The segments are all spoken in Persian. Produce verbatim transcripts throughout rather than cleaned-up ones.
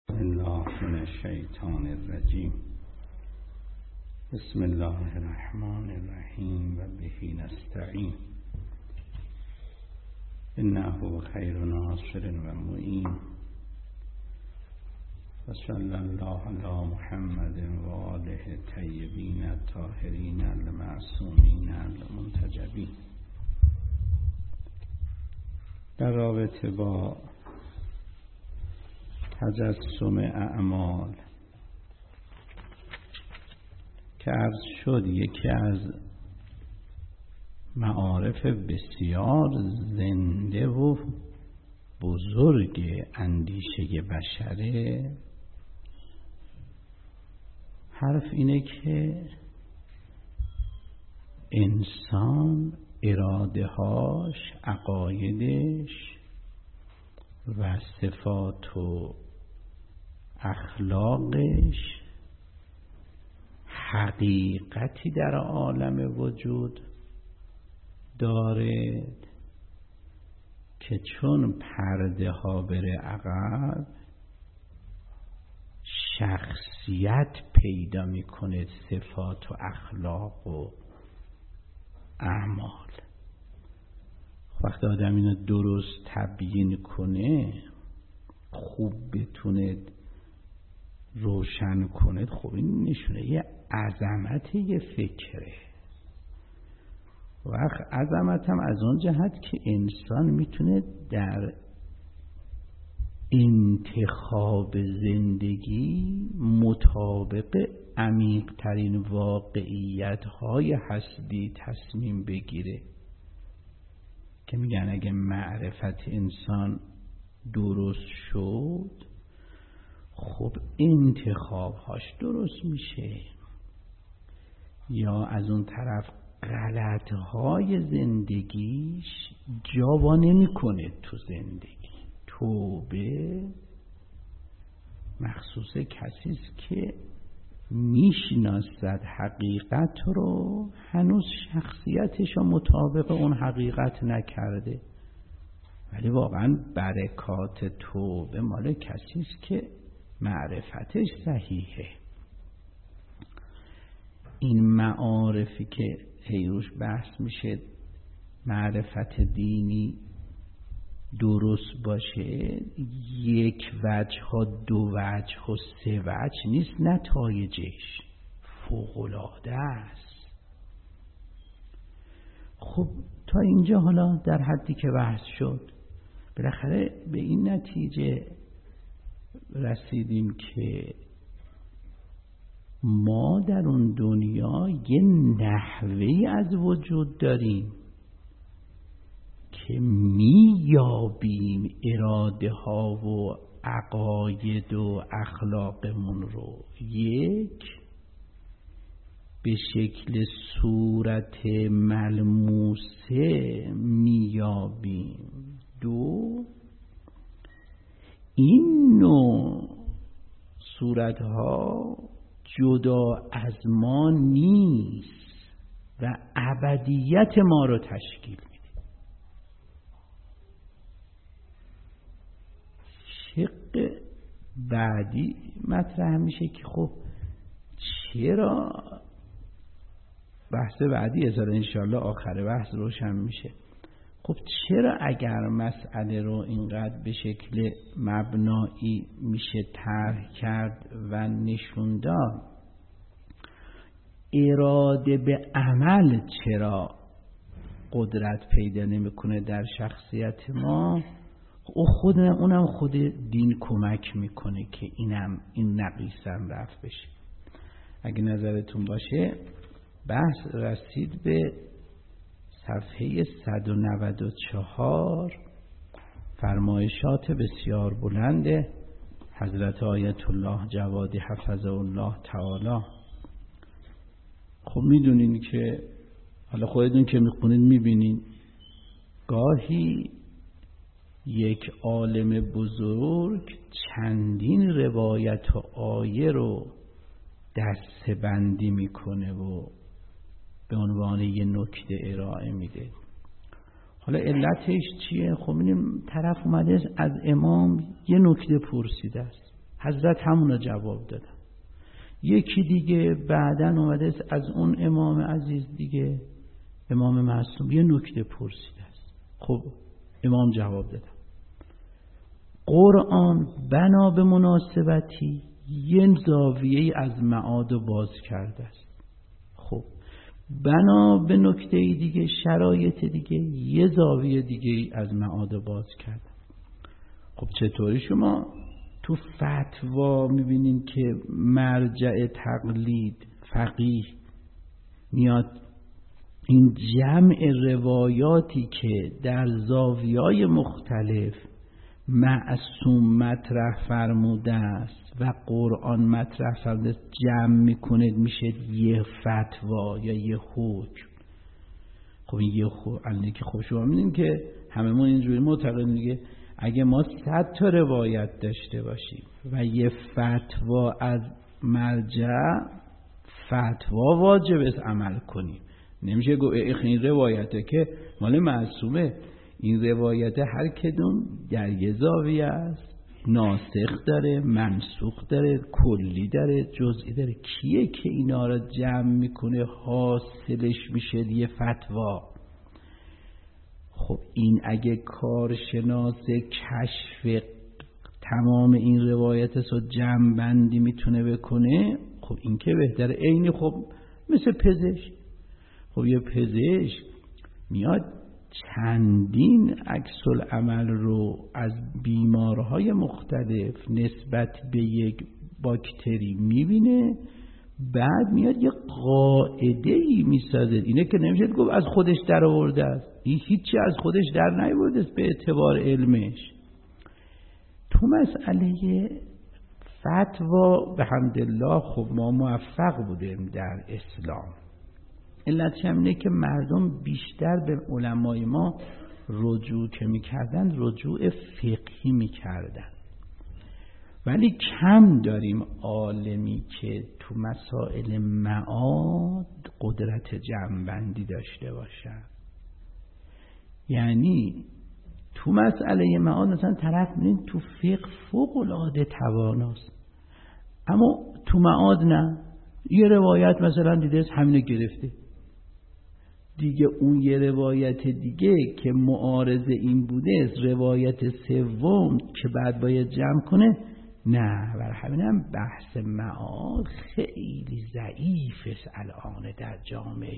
الله من الشیطان الرجیم. بسم الله الرحمن الرحیم و به نستعین. انه خیر ناصر و معین. و صلی الله علی محمد و آله الطیبین الطاهرین المعصومین المنتجبین. در رابطه با تجسم اعمال که عرض شد یکی از معارف بسیار زنده و بزرگ اندیشه بشره، حرف اینه که انسان اراده هاش، عقایدش و صفات و اخلاقش حقیقتی در عالم وجود دارد که چون پرده ها بره عقب شخصیت پیدا میکنه، صفات و اخلاق و اعمال. وقتی آدم اینو درست تبیین کنه، خوب بتونه روشن کنه، خب این نشونه یه عظمت یه فکره. وقت عظمت هم از اون جهت که انسان میتونه در انتخاب زندگی مطابق عمیق ترین واقعیت های هستی تصمیم بگیره، که میگن اگه معرفت انسان درست شد خب انتخابهاش درست میشه. یا از اون طرف غلطهای زندگیش جا نمیکنه تو زندگی. توبه مخصوص کسی است که میشناسد حقیقت رو، هنوز شخصیتش رو مطابق اون حقیقت نکرده، ولی واقعا برکات توبه مال کسی است که معرفتش صحیحه. این معارفی که هیروش بحث میشه معرفت دینی درست باشه، یک وجه ها دو وجه و سه وجه نیست، نتایجش فوق‌العاده است. خب تا اینجا حالا در حدی که بحث شد بالاخره به این نتیجه رسیدیم که ما در اون دنیا یه نحوهی از وجود داریم که میابیم اراده ها و عقاید و اخلاقمون رو. یک، به شکل صورت ملموسه میابیم. دو، این نوع صورت ها جدا از ما نیست و ابدیت ما رو تشکیل میده. شق بعدی مطرح میشه که خب چرا، بحث بعدی از انشاءالله آخر بحث روشن میشه، خب چرا اگر مسئله رو اینقدر به شکل مبنایی میشه طرح کرد و نشون داد، اراده به عمل چرا قدرت پیدا نمیکنه در شخصیت ما؟ او خود اونم خود دین کمک میکنه که اینم این نقیصم رفت بشه. اگه نظرتون باشه بحث رسید به صفحه صد و نود و چهار، فرمایشات بسیار بلند حضرت آیت الله جوادی حفظه الله تعالی. خب میدونین که حالا خودتون که میخونین میبینین گاهی یک عالم بزرگ چندین روایت و آیه رو دسته‌بندی میکنه و به عنوان یه نکته ارائه میده. حالا علتش چیه؟ خب اینیم طرف اومده از امام یه نکته پرسیده است، حضرت همون رو جواب دادن. یکی دیگه بعدن اومده از اون امام عزیز دیگه، امام معصوم، یه نکته پرسیده است. خب امام جواب دادن قرآن بنا به مناسبتی یه زاویه از معاد باز کرده است. خب بنا به نکته دیگه، شرایط دیگه، یه زاویه دیگه از معاد باز کرده. خب چطوری شما تو فتوا میبینین که مرجع تقلید فقیه میاد این جمع روایاتی که در زاویه‌های مختلف معصوم مطرح فرموده است و قرآن مطرح فرموده است جمع میکنه میشه یه فتوا یا یه حکم. خب این یه حکم الان که خب شما میدونین که هممون اینجوری معتقدیم دیگه، اگه ما صد تا روایت داشته باشیم و یه فتوا از مرجع، فتوا واجب است عمل کنیم. نمیشه گفت این روایته که مال معصومه، این روایت هر کدوم در یه زاویه است، ناسخ داره، منسوخ داره، کلی داره، جزئی داره. کیه که اینا را جمع میکنه حاصلش میشه یه فتوا؟ خب این اگه کارشناس کشف تمام این روایت رو جمع بندی میتونه بکنه، خب این که بهتره. عینی خب مثل پزشک، خب یه پزشک میاد چندین عکس العمل رو از بیمارهای مختلف نسبت به یک باکتری میبینه، بعد میاد یه قاعده‌ای میسازه. اینه که نمیشه گفت از خودش در آورده است، این هیچی از خودش در نیاورده است به اعتبار علمش. تو مسئله فتوا به حمدالله خب ما موفق بودیم در اسلام. علتش هم اینه که مردم بیشتر به علمای ما رجوع که میکردن رجوع فقهی میکردن، ولی کم داریم عالمی که تو مسائل معاد قدرت جمع‌بندی داشته باشن. یعنی تو مسئله معاد مثلا طرف می‌بینید تو فقه فوق‌العاده تواناست، اما تو معاد نه. یه روایت مثلا دیده همینو گرفته دیگه، اون یه روایت دیگه که معارض این بوده، روایت سوم که بعد باید جمع کنه، نه. برای همینم بحث معاد خیلی ضعیف است الان در جامعه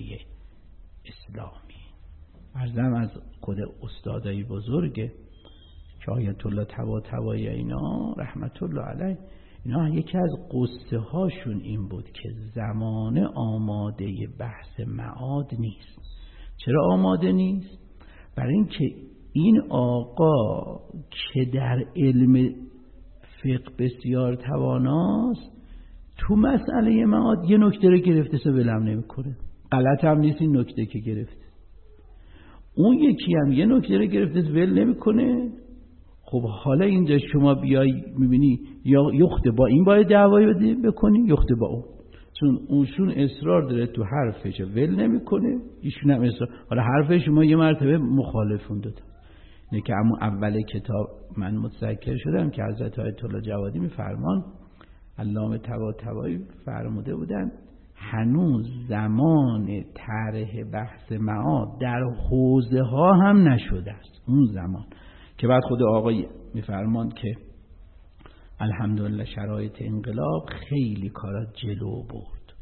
اسلامی. عرضم از خود استادای بزرگ که آیت الله طباطبایی اینا رحمت الله علیه، اینا یکی از قصه هاشون این بود که زمان آماده بحث معاد نیست. چرا آماده نیست؟ برای اینکه این آقا که در علم فقه بسیار تواناست، تو مسئله معاد یه نکته رو گرفته سه ولم نمیکنه. غلط هم نیست این نکته که گرفته. اون یکی هم یه نکته رو گرفته ول نمیکنه. خب حالا اینجا شما بیای میبینی یا یخته با این باید دعوایی بکنی، یخته با اون، چون اونشون اصرار داره تو حرفش ول نمیکنه، ایشون هم اصرار. حالا حرفش شما یه مرتبه مخالفون داده. اینه که همون اول کتاب من متذکر شدم که حضرت آیت الله جوادی میفرمان، علامه طباطبایی فرموده بودن هنوز زمان طرح بحث معاد در حوزه ها هم نشده است. اون زمان که بعد خود آقای میفرمان که الحمدلله شرایط انقلاب خیلی کارا جلو برد.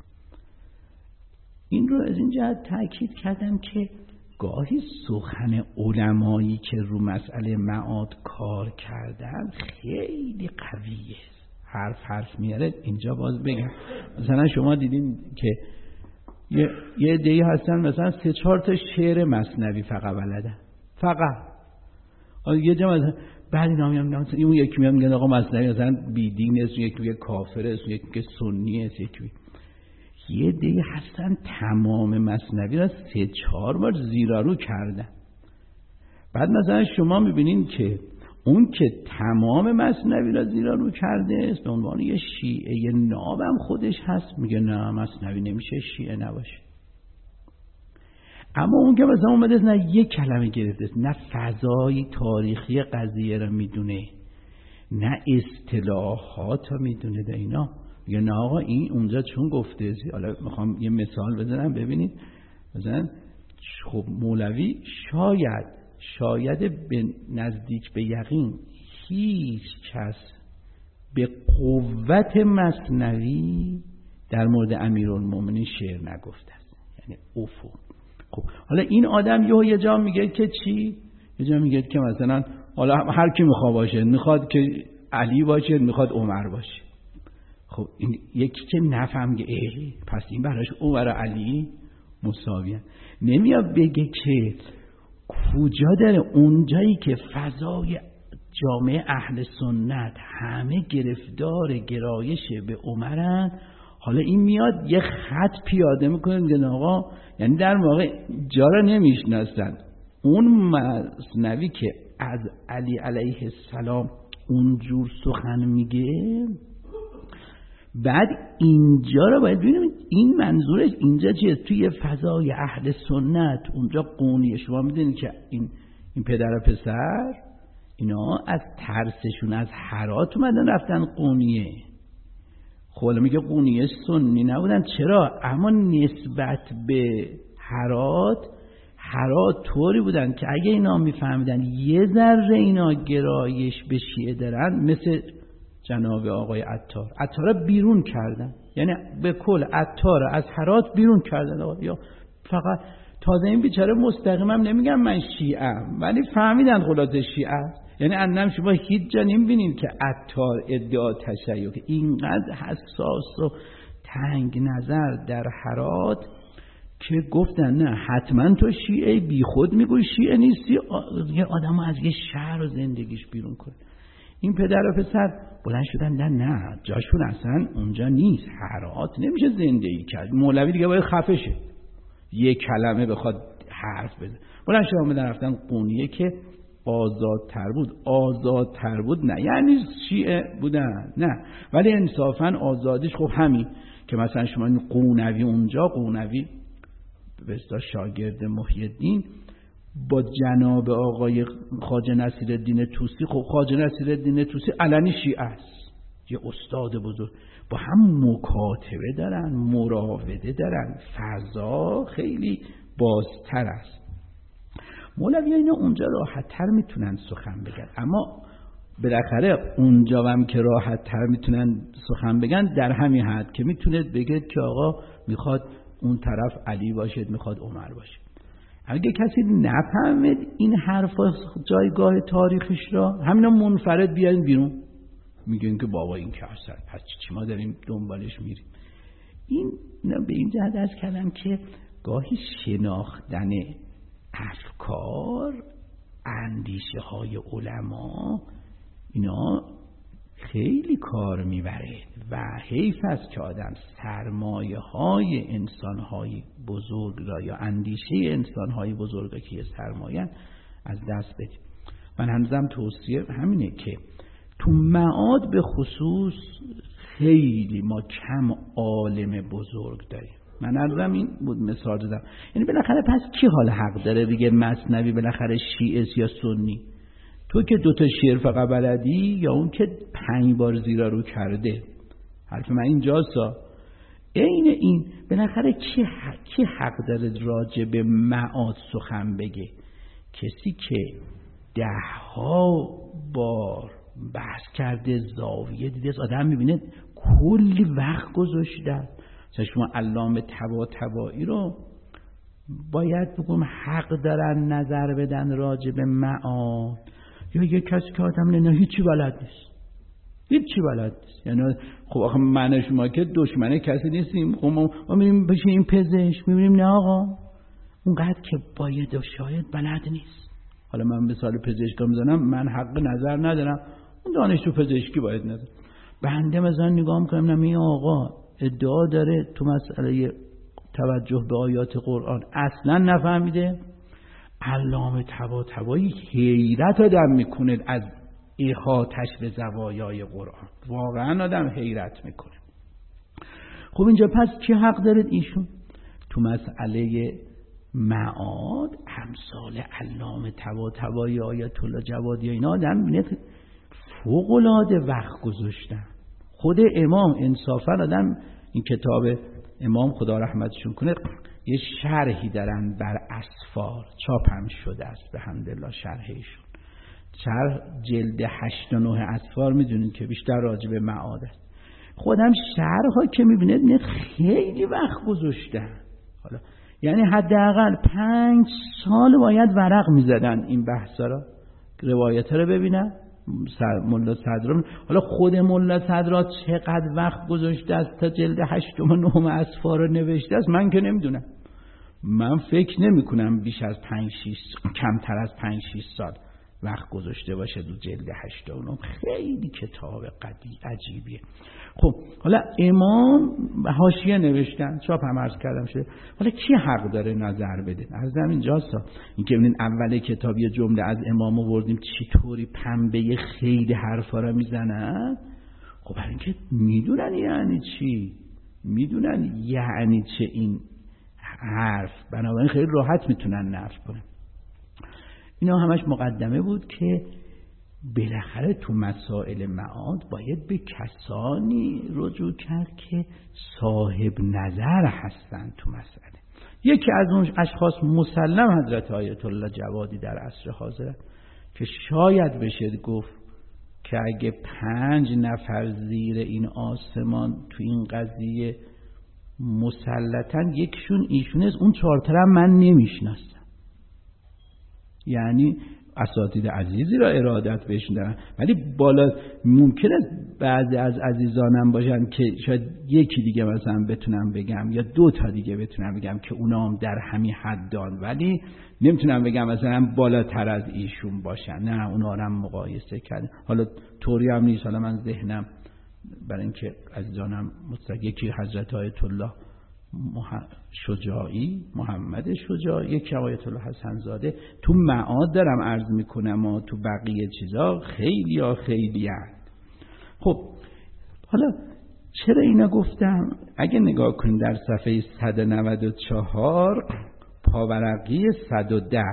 این رو از این جهت تأکید کردم که گاهی سخن علمایی که رو مسئله معاد کار کردن خیلی قویه، حرف حرف میاره. اینجا باز بگم مثلا شما دیدین که یه یه عده‌ای هستن مثلا سه چهار تا شعر مثنوی فقط بلدن، فقط یه جا مثلا بعد اینا میگن مثلا اون یکی میگن آقا مثنوی مثلا بیدین است، یکی میگه کافر است، یکی میگه سنی است، یکی یه عده‌ای هستن تمام مثنوی را سه چهار بار زیرا رو کردن. بعد مثلا شما میبینین که اون که تمام مثنوی را زیرا رو کرده است به عنوان یه شیعه نابم خودش هست، میگه نه مثنوی نمیشه شیعه نباشه. اما اون که مثلا اومده نه یک کلمه گرفته است، نه فضای تاریخی قضیه را میدونه، نه اصطلاحات میدونه ده اینا. میگه نه آقا این اونجا چون گفته. حالا میخوام یه مثال بزنم ببینید. مثلا خب مولوی شاید شاید به نزدیک به یقین هیچ کس به قوت مثنوی در مورد امیرالمومنین شعر نگفته است. یعنی افق. خب حالا این آدم یه یه جا میگه که چی؟ یه جا میگه که مثلا حالا هر کی میخواد باشه، میخواد که علی باشه، میخواد عمر باشه. خب این یکی که نفهمه ای پس این براش عمر و علی مساویه. نمیاد بگه که کجا داره اونجایی که فضای جامعه اهل سنت همه گرفتار گرایش به عمرن، حالا این میاد یه خط پیاده میکنه میگه آقا یعنی در واقع جا را نمیشناسن. اون مثنوی که از علی علیه السلام اونجور سخن میگه، بعد اینجا رو باید ببینیم این منظورش اینجا چیه؟ توی فضای اهل سنت اونجا قونیه. شما میدونید که این این پدر و پسر اینا از ترسشون از هرات اومدن رفتن قونیه. خب میگه قونیه سنی نبودن. چرا؟ اما نسبت به هرات هرات طوری بودن که اگه اینا میفهمیدن یه ذره اینا گرایش به شیعه دارن، مثل جناب آقای عطار عطار بیرون کردن، یعنی به کل عطار از هرات بیرون کردن. یا فقط تازه این بیچاره مستقیما نمیگم من شیعه ام، ولی فهمیدن خلاصه شیعه است. یعنی انم شما هیچ جا نمیبینید که عطار ادعا تشیع، که اینقدر حساس و تنگ نظر در هرات که گفتن نه حتما تو شیعه، بی خود میگوی شیعه نیستی، یه آدمو از یه شهر و زندگیش بیرون کنه. این پدر و پسر بلند شدن نه نه جاشون اصلا اونجا نیست، هرات نمیشه زندگی کرد. مولوی دیگه باید خفه شه، یه کلمه بخواد حرف بزنه. بلند شدن اومدن رفتن قونیه که آزادتر بود. آزادتر بود نه یعنی شیعه بودن، نه، ولی انصافا آزادیش خب همین که مثلا شما این قونوی اونجا، قونوی به اصطلاح شاگرد محی الدین با جناب آقای خواجه نصیرالدین طوسی، خب خواجه نصیرالدین طوسی علنی شیعه است، یه استاد بزرگ، با هم مکاتبه دارن، مراوده دارن، فضا خیلی بازتر است. مولوی اینا اونجا راحت تر میتونن سخن بگن، اما بالاخره اونجا هم که راحت تر میتونن سخن بگن در همین حد که میتونه بگه که آقا میخواد اون طرف علی باشد، میخواد عمر باشد. اگه کسی نفهمید این حرفا جایگاه تاریخش را، همینا منفرد بیارین بیرون، میگن که بابا این که اصلا پس چی ما داریم دنبالش میریم. این به این جهت از کردم که گاهی شناختن افکار، اندیشه های علما اینا خیلی کار میبره و حیف است که آدم سرمایه های انسان های بزرگ را یا اندیشه انسان های بزرگ که یه سرمایه از دست بده. من هنوزم توصیه همینه که تو معاد به خصوص خیلی ما کم عالم بزرگ داریم. من عرضم این بود مثال دادم. یعنی بالاخره پس کی حال حق داره بگه مثنوی بالاخره شیعه یا سنی؟ تو که دوتا شعر فقط بلدی یا اون که پنج بار زیرا رو کرده؟ حرف من اینجاستا. این این بالاخره کی حق, کی حق داره راجع به معاد سخن بگه؟ کسی که ده ها بار بحث کرده، زاویه دیده، آدم میبینه کلی وقت گذاشته. مثلا شما علامه طباطبایی رو باید بگم حق دارن نظر بدن راجع به معاد، یا یک کسی که آدم نه هیچی بلد نیست، هیچی بلد نیست. یعنی خب آخه من شما که دشمن کسی نیستیم، خب ما میریم بشیم پزشک، میبینیم نه آقا اونقدر که باید و شاید بلد نیست. حالا من مثال پزشکا میزنم، من حق نظر ندارم، اون دانشجو پزشکی باید نظر. بنده مثلا نگاه میکنم نه این آقا ادعا داره تو مسئله توجه به آیات قرآن اصلا نفهمیده. علامه طباطبایی حیرت آدم میکنه از احاطش به زوایای قرآن، واقعا آدم حیرت میکنه. خب اینجا پس کی حق دارد؟ ایشون تو مسئله معاد همسال علامه طباطبایی، آیت الله جوادی اینا آدم میبینه فوق‌العاده وقت گذاشتن. خود امام انصافا آدم این کتاب امام خدا رحمتشون کنه یه شرحی دارن بر اسفار، چاپ هم شده است به حمدالله شرحشون. شرح جلد هشت و نه اسفار میدونید که بیشتر راجع به معاد است. خودم شرح‌ها که میبینید خیلی وقت گذاشتن. حالا یعنی حداقل پنج سال باید ورق میزدن این بحثا را، روایت رو ببینن ملا صدرا. حالا خود ملا صدرا چقدر وقت گذاشته است تا جلد هشت و نه اسفار رو نوشته است من که نمیدونم. من فکر نمی کنم بیش از پنج شیش کمتر از پنج شیش سال وقت گذاشته باشه دو جلد هشت و نه. خیلی کتاب قدی عجیبیه. خب حالا امام حاشیه نوشتن، چاپ هم عرض کردم شده. حالا کی حق داره نظر بده؟ عرضم اینجاست این که ببینید اول کتاب یه جمله از امام آوردیم چطوری پنبه خیلی حرفا رو میزنن. خب برای اینکه میدونن یعنی چی، میدونن یعنی چه این حرف، بنابراین خیلی راحت میتونن نقل کنن. اینا همش مقدمه بود که بالاخره تو مسائل معاد باید به کسانی رجوع کرد که صاحب نظر هستن تو مسئله. یکی از اون اشخاص مسلم حضرت آیت الله جوادی در عصر حاضر که شاید بشه گفت که اگه پنج نفر زیر این آسمان تو این قضیه مسلطن یکشون ایشون است، اون چهارترم من نمیشناسم. یعنی اساتید عزیزی را ارادت بهشون دارن، ولی بالا ممکنه بعضی از عزیزانم باشن که شاید یکی دیگه مثلا بتونم بگم یا دو تا دیگه بتونم بگم که اونا هم در همین حدان، ولی نمیتونم بگم مثلا بالاتر از ایشون باشن. نه، اونا رو هم مقایسه کردن. حالا طوری هم نیست. حالا من ذهنم برای اینکه عزیزانم مطلق یکی حضرت آیت الله شجاعی، محمد شجاعی، یکی آیت الله حسن زاده، تو معاد دارم عرض میکنم و تو بقیه چیزا خیلی ها خیلی هست. خب حالا چرا اینا گفتم؟ اگه نگاه کنید در صفحه صد و نود و چهار پاورقی صد و ده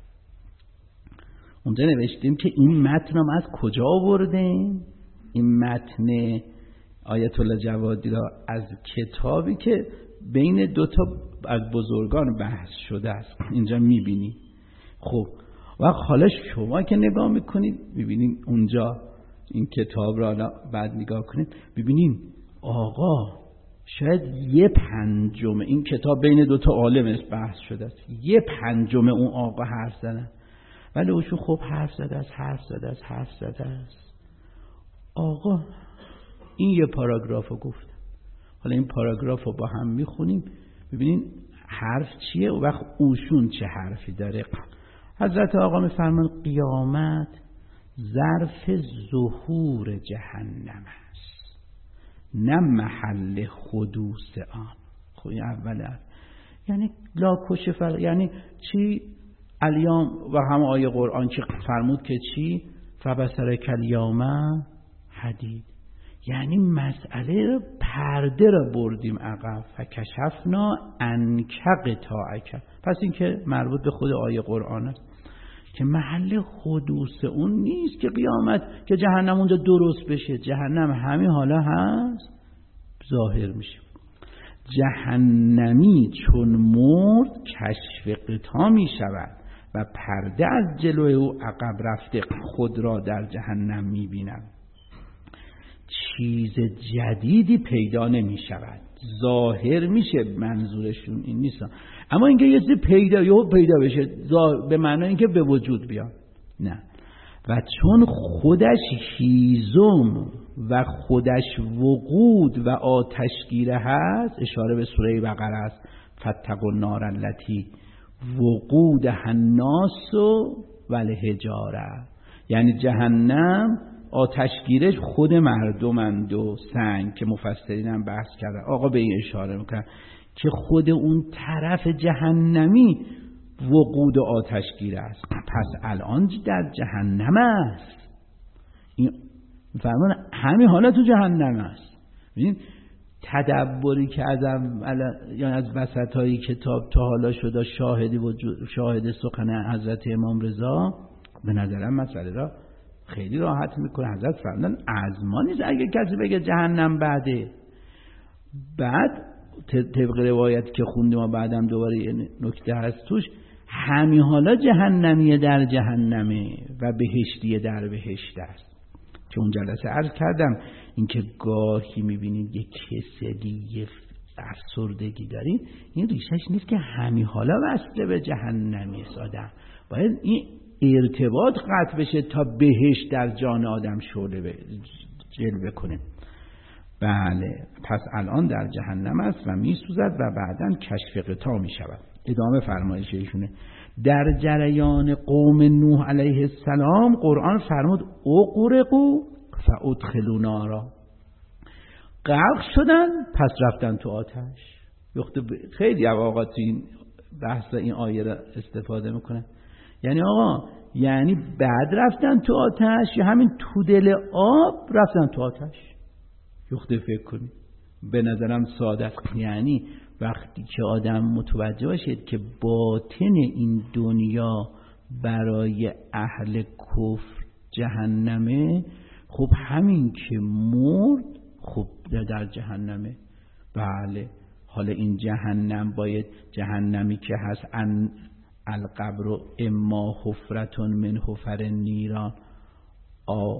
اونجا نوشتیم که این متن رو از کجا آوردیم؟ این متن آیت الله جوادی را از کتابی که بین دو تا از بزرگان بحث شده است اینجا میبینی. خب و حالا شما که نگاه میکنید ببینید اونجا این کتاب را بعد نگاه کنید ببینید آقا شاید یه پنجم این کتاب بین دو تا عالم بحث شده است، یه پنجم اون آقا حرف زدن، ولی اوشون خب حرف زده است حرف زده است حرف زده است. آقا این یه پاراگراف رو گفت، حالا این پاراگراف رو با هم میخونیم ببینین حرف چیه و وقت اوشون چه حرفی داره. حضرت آقا میفرمان قیامت ظرف ظهور جهنم است، نه محل حدوث آن. خب این اوله، یعنی لا کشف، یعنی چی؟ الیام و هم آیه قرآن که فرمود که چی؟ فبصرک الیوم حدید، یعنی مسئله پرده را بردیم عقب، فکشفنا عنک غطاءک. پس این که مربوط به خود آیه قرآن است که محل حدوث اون نیست که قیامت که جهنم اونجا درست بشه. جهنم همین حالا هست ظاهر میشه. جهنمی چون مرد کشف غطا می شود و پرده از جلوی او عقب رفته خود را در جهنم می بینم. چیز جدیدی پیدا نمی شود، ظاهر میشه. منظورشون این نیست، اما اینکه یه چیزی پیدا یا پیدا بشه به معنی اینکه به وجود بیاد نه. و چون خودش هیزم و خودش وقود و آتشگیره هست، اشاره به سوره بقره است، فاتقوا النار التي وقودها الناس والحجاره، یعنی جهنم آتشگیرش خود مردمند و سنگ که مفسرین هم بحث کردن. آقا به این اشاره میکنن که خود اون طرف جهنمی وقود آتشگیر است، پس الان در جهنم است. این فرمان همین حالا تو جهنم است. ببین تدبری که از یا از وسطای کتاب تا حالا شده شاهدی وجود شاهد سخن حضرت امام رضا، به نظرم مسئله را خیلی راحت میکنه. حضرت فرمودن از ما نیست اگه کسی بگه جهنم بعده. بعد طبق روایتی که خوندیم و بعدم دوباره یه نکته هست توش، همین حالا جهنمیه در جهنمه و بهشتیه در بهشت است. که اون جلسه عرض کردم اینکه گاهی میبینید یک کسلی یه افسردگی دارید، این ریشش نیست که همین حالا وصله به جهنمی است. آدم باید این ارتباط قطع بشه تا بهشت در جان آدم شعله جلوه کنه. بله، پس الان در جهنم است و میسوزد و بعداً کشف غطا میشود. ادامه فرمایش ایشونه: در جریان قوم نوح علیه السلام قرآن فرمود اغرقوا فادخلوا نارا، غرق شدن پس رفتن تو آتش. خیلی اوقات این بحث این آیه را استفاده میکنه، یعنی آقا یعنی بعد رفتن تو آتش یا همین تو دل آب رفتن تو آتش؟ یخته فکر کنی، به نظرم ساده است. یعنی وقتی که آدم متوجه باشید که باطن این دنیا برای اهل کفر جهنمه، خب همین که مرد خب در جهنمه. بله، حالا این جهنم باید جهنمی که هست ان القبر اما حفرتون من حفر نیران آ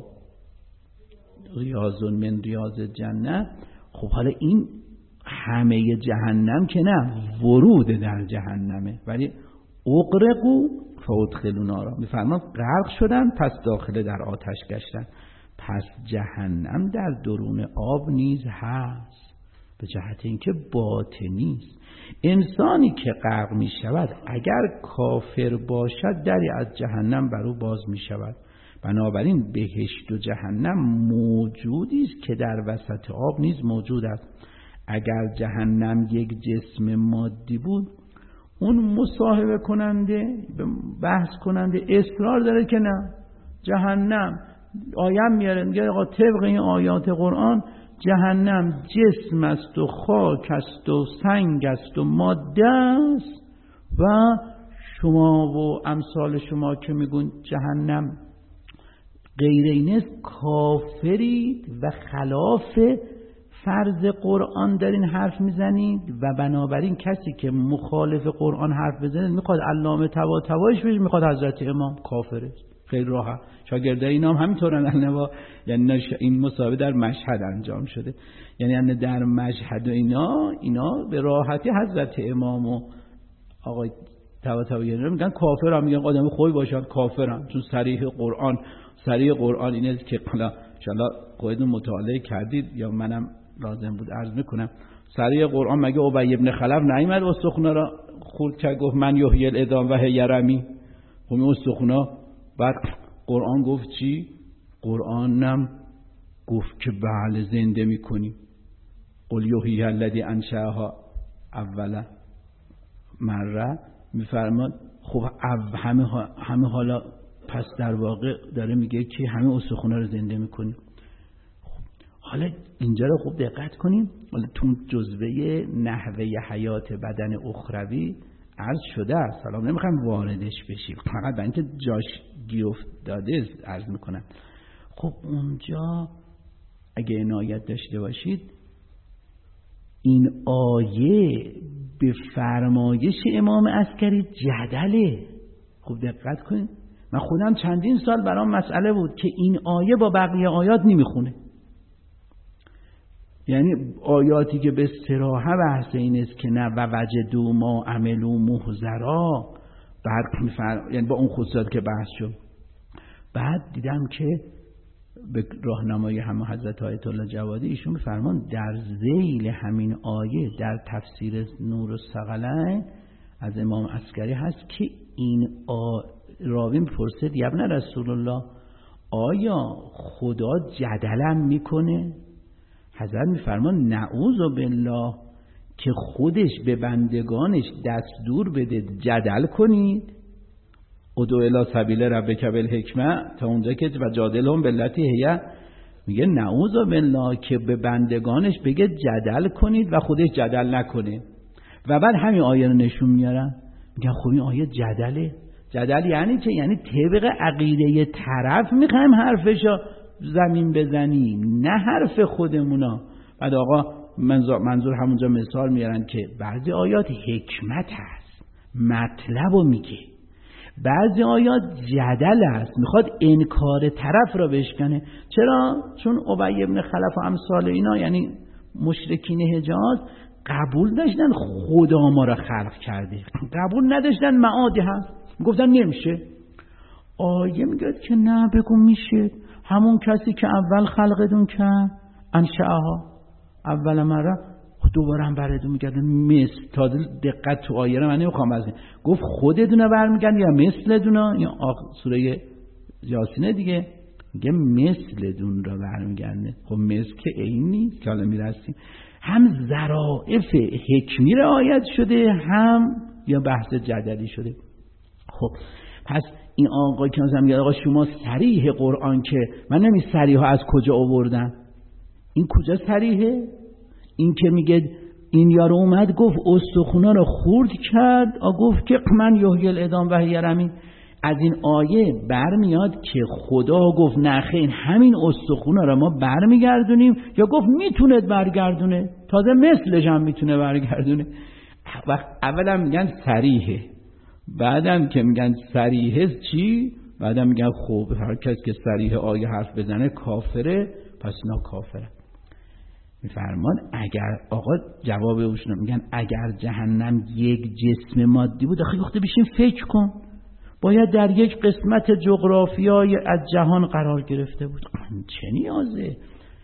ریاض من ریاض جنت. خب حالا این همه جهنم که نه، ورود در جهنمه، ولی اغرقوا فادخلوا نارا میفرمان غرق شدن پس داخل در آتش گشتن. پس جهنم در درون آب نیز هست، به جهت اینکه باطنی است. انسانی که غرق می شود اگر کافر باشد دری از جهنم بر او باز می شود. بنابراین بهشت و جهنم موجودی است که در وسط آب نیز موجود است. اگر جهنم یک جسم مادی بود، اون مصاحبه کننده بحث کننده اصرار داره که نه، جهنم آیه میاره میگه آقا طبق این آیات قرآن جهنم جسم است و خاک است و سنگ است و ماده است و شما و امثال شما که میگون جهنم غیر این است کافرید و خلاف فرض قرآن دارین حرف میزنید و بنابراین کسی که مخالف قرآن حرف بزنه میخواد علامه طباطباییش بشه، میخواد حضرت امام، کافره. خیلی راحت شاگردای اینا هم همینطورن. الان یعنی این مسابقه در مشهد انجام شده، یعنی در مشهد و اینا اینا به راحتی حضرت امام و آقای طباطبایی میگن کافرن، میگن آدم خوبی باشن کافرن، چون صریح قرآن صریح قرآن اینه که حالا ان شاءالله خودتون مطالعه کردید یا منم لازم بود عرض میکنم. صریح قرآن مگه ابی ابن خلف نیامد استخونا را خورد که گفت من یحیی العظام و هی رمیم؟ خب استخونا بعد قرآن گفت چی؟ قرآنم گفت که بله زنده میکنی. قل یحیی الذی انشأها اول مره. میفرماد خب همه همه حالا پس در واقع داره میگه که همه استخونا رو زنده میکنی. خب حالا اینجا رو خوب دقت کنیم. حالا تو جزوه نحوه حیات بدن اخروی عرض شده است، حالا نمیخوام واردش بشیم، فقط برای اینکه جاش گیر افتاده عرض میکنم. خب اونجا اگه عنایت داشته باشید این آیه به فرمایش امام عسکری جدله. خوب دقت کنید، من خودم چندین سال برام مسئله بود که این آیه با بقیه آیات نمیخونه. یعنی آیاتی که به صراحت بحث این است که نه و وجدوا ما عملوا محضرا، بعد میفرم یعنی با اون خصوصیات که بحث شد. بعد دیدم که به راهنمای همه حضرت آیت الله جوادی ایشون میفرمان در ذیل همین آیه در تفسیر نور الثقلین از امام عسکری هست که این آ... راوی میپرسد یا ابن رسول الله آیا خدا جدلم میکنه؟ حضرت میفرمان نعوذ بالله، که خودش به بندگانش دستور بده جدل کنید. ادعو الی سبیل ربک بالحکمه تا اونجا که و جادلهم بالتی هی، میگه نعوذ بالله که به بندگانش بگه جدل کنید و خودش جدل نکنه. و بعد همین آیه رو نشون میارن، میگن خب این آیه جدله. جدل یعنی چه؟ یعنی طبق عقیده طرف میخوایم حرفشو زمین بزنیم، نه حرف خودمونا. بعد آقا منظور, منظور همونجا مثال میارن که بعضی آیات حکمت هست، مطلب رو میگه، بعضی آیات جدل است، میخواد انکار طرف را بشکنه. چرا؟ چون ابی ابن خلف و امثال اینا یعنی مشرکین حجاز قبول داشتن خدا ما را خلق کرده، قبول نداشتن معادی هست، گفتن نمیشه. آیه میگه که نه، بگو میشه. همون کسی که اول خلقتون کرد انشاها اول مره دوباره هم براتون میگرده مثل. تا دقت تو آیه رو من نمیخوام بزنم، گفت خودتون برمیگردن یا مثلتون، یا سوره یاسین دیگه میگه مثلتون رو برمیگردن. خب مثل که این نیست که حالا میرسیم. هم ظرافت حکمی رعایت شده، هم یا بحث جدلی شده. خب پس این آقا که مثلا میگه آقا شما صریح قرآن که من نمی صریح ها از کجا آوردن، این کجا صریحه؟ این که میگه این یارو اومد گفت استخونا رو خورد کرد، آ گفت که من یحیی العظام و هی رمیم. از این آیه برمیاد که خدا گفت نه خیر همین استخونا رو ما برمیگردونیم، یا گفت میتونه برگردونه، تازه مثلش هم میتونه برگردونه. وقت اولا میگن صریحه، بعدم که میگن صریحه چی؟ بعدم میگن خب هر کس که صریح آیه حرف بزنه کافره، پس نا کافره. میفرمان اگر آقا جواب اوشون میگن اگر جهنم یک جسم مادی بود، آخه وقتی بشین فکر کن باید در یک قسمت جغرافیای از جهان قرار گرفته بود. چه نیازه؟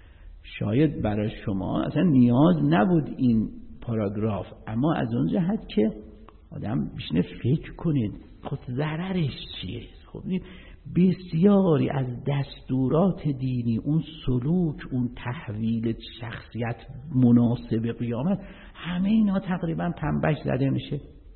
شاید برای شما اصلا نیاز نبود این پاراگراف، اما از اون جهت که آدم بشینه فکر کنید خود ضررش چیه. خب بسیاری از دستورات دینی، اون سلوک، اون تحویل شخصیت مناسب قیامت، همه اینا تقریبا پنبش زده میشه.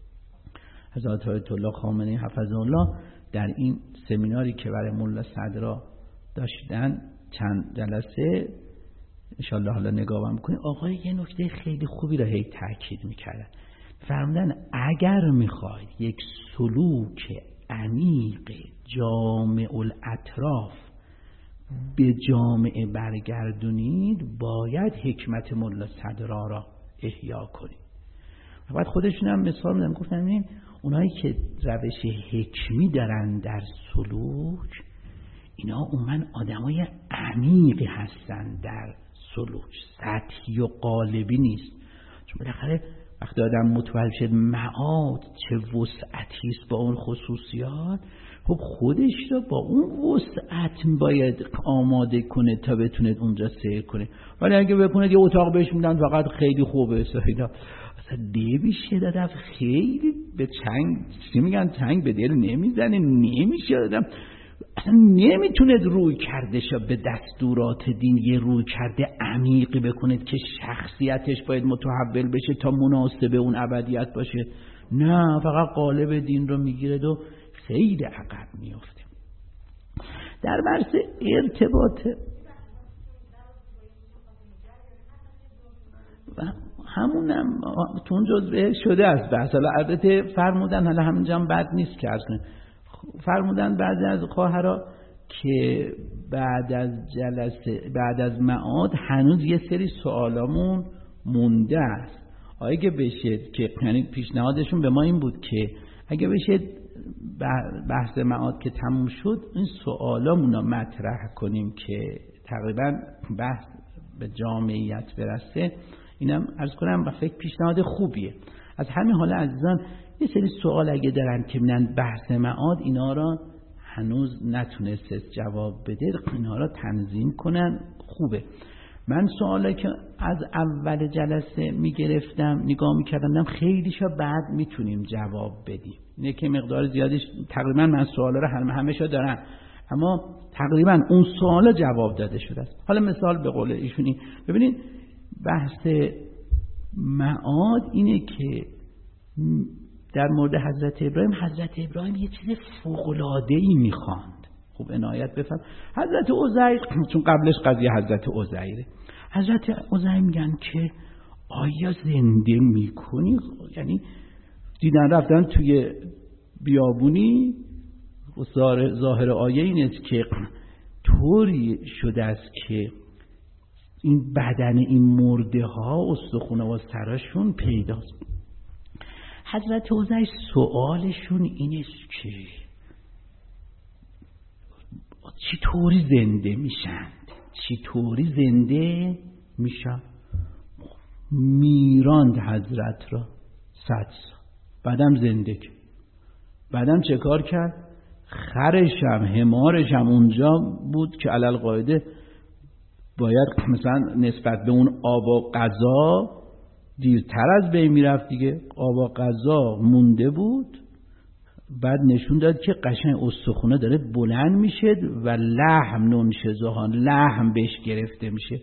حضرت آیت الله خامنه‌ای حفظه الله در این سمیناری که برای ملا صدرا داشتن چند جلسه انشالله حالا نگاه هم کنید، آقای یه نکته خیلی خوبی را هی تاکید میکردن. فرمودن اگر میخواید یک سلوک عمیق جامع الاطراف به جامعه برگردونید، باید حکمت ملا صدرا را احیا کنید. بعد خودشون هم مثال میدن، گفتن این اونایی که روش حکمی دارن در سلوک، اینا عموماً آدمای عمیقی هستن در سلوک، سطحی و قالبی نیست. چون بالاخره وقتی آدم متوجه شد معاد چه وسعتی است با اون خصوصیات، خب خودش رو با اون وسعت باید آماده کنه تا بتونه اونجا سیر کنه. ولی اگه بکنه یه اتاق بهش میدن فقط خیلی خوبه سایدا، اصلا نمیشه دادم، خیلی به چنگ چی میگن چنگ به دل نمیزنه، نمیشه دادم، اصلا نمیتونه روی کردش به دستورات دین یه روی کرده عمیقی بکنید که شخصیتش باید متحول بشه تا مناسب اون ابدیت باشه. نه، فقط قالب دین رو میگیره و خیلی عقب میفته. در بحث ارتباط همونم تو اون جزوه شده است بحث. حالا البته فرمودن، حالا همینجا هم بد نیست که عرض کنیم، فرمودن بعضی از خواهرها که بعد از جلسه بعد از معاد هنوز یه سری سوالامون مونده است. اگه بشه که یعنی پیشنهادشون به ما این بود که اگه بشه بحث معاد که تموم شد این سوالامون رو مطرح کنیم که تقریبا بحث به جامعیت برسه. اینم عرض کنم و فکر پیشنهاد خوبیه. از همین حالا عزیزان یه سری سوال اگه دارن که منن بحث معاد اینا را هنوز نتونست جواب بده، اینا را تنظیم کنن، خوبه. من سوالی که از اول جلسه میگرفتم نگاه میکردم خیلی شا بعد میتونیم جواب بدیم، اینه که مقدار زیادیش تقریبا من سوالا رو همه همه دارم، اما تقریبا اون سوالا جواب داده شده است. حالا مثال به قول ایشونی ببینید، بحث معاد اینه که در مورد حضرت ابراهیم، حضرت ابراهیم یه چیز فوق‌العاده‌ای میخواند. خوب عنایت بفرم. حضرت عزیر، چون قبلش قضیه حضرت عزیره، حضرت عزیر میگن که آیا زنده میکنی؟ یعنی دیدن رفتن توی بیابونی ظاهر آیه این است که طوری شده است که این بدن این مرده ها استخونه و سراشون پیداست. حضرت عزیر سوالشون این است که چطوری زنده میشند؟ چطوری زنده میشن؟ میراند حضرت را صد سال، بعدم زنده کرد. بعدم چه کار کرد؟ خرشم حمارشم اونجا بود که علل قاعده باید مثلا نسبت به اون آب و غذا دیرتر از بین میرفت دیگه. آب و غذا مونده بود، بعد نشون داد که قشنگ استخونه داره بلند میشه و لحم نونشزهان لحم بهش گرفته میشه.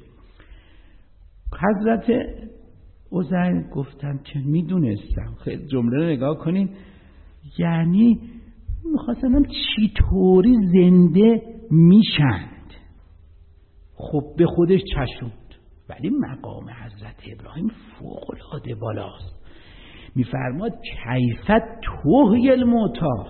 حضرت عزیر گفتن که میدونستم. خیلی جمله رو نگاه کنین، یعنی میخواستم چی طوری زنده میشند. خب به خودش چشوند. ولی مقام حضرت ابراهیم فوق العاده بالاست. میفرماد کیفت توحی الموتی،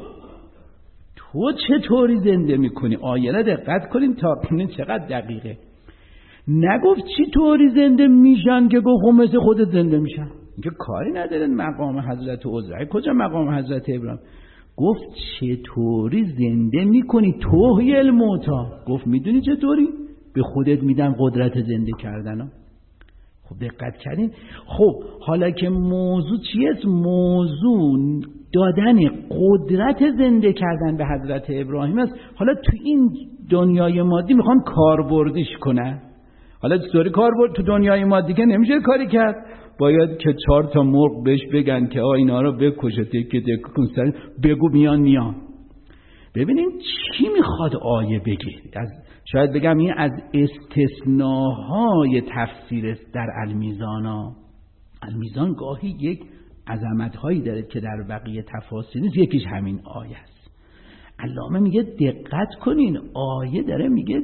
تو چطوری زنده میکنی؟ آیه را دقت کنین تا ببینین چقدر دقیقه. نگفت چی طوری زنده میشن که گفت مثل خودت زنده میشن، اینکه کاری ندارن مقام حضرت عزیر. کجا مقام حضرت ابراهیم؟ گفت چطوری زنده میکنی؟ توحی الموتی. گفت میدونی چطوری؟ به خودت میدم قدرت زنده کردن ها. خب دقت کردین؟ خب حالا که موضوع چیست؟ موضوع دادن قدرت زنده کردن به حضرت ابراهیم است. حالا تو این دنیای مادی میخوان کاربردیش کنن. حالا چطوری کاربرد؟ تو دنیای مادی که نمیشه کاری کرد، باید که چهار تا مرغ بهش بگن که آ اینا رو بکشه، تکه تکه کن، بگو میان میان. ببینین چی میخواد آیه بگه. از شاید بگم این از استثناهای تفسیر در المیزان ها. المیزان گاهی یک عظمت‌هایی داره که در بقیه تفاسیر نیست، یکیش همین آیه است. علامه میگه دقت کنین، آیه داره میگه